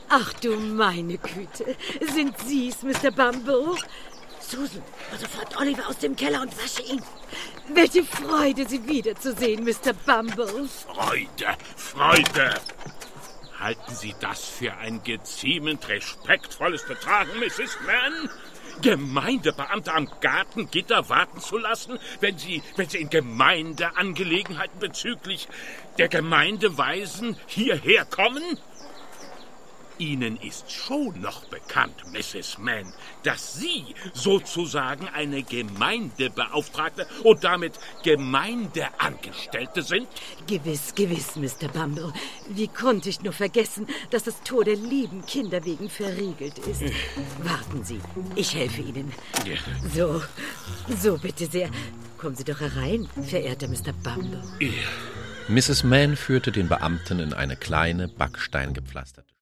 Ach du meine Güte. Sind Sie's, Mr. Bumble? Susan, sofort Oliver aus dem Keller und wasche ihn. Welche Freude, Sie wiederzusehen, Mr. Bumble. Freude. Halten Sie das für ein geziemend respektvolles Betragen, Mrs. Mann? Gemeindebeamte am Gartengitter warten zu lassen, wenn sie in Gemeindeangelegenheiten bezüglich der Gemeindeweisen hierher kommen? Ihnen ist schon noch bekannt, Mrs. Mann, dass Sie sozusagen eine Gemeindebeauftragte und damit Gemeindeangestellte sind? Gewiss, Mr. Bumble. Wie konnte ich nur vergessen, dass das Tor der lieben Kinder wegen verriegelt ist? Warten Sie, ich helfe Ihnen. Ja. So bitte sehr. Kommen Sie doch herein, verehrter Mr. Bumble. Mrs. Mann führte den Beamten in eine kleine, backsteingepflasterte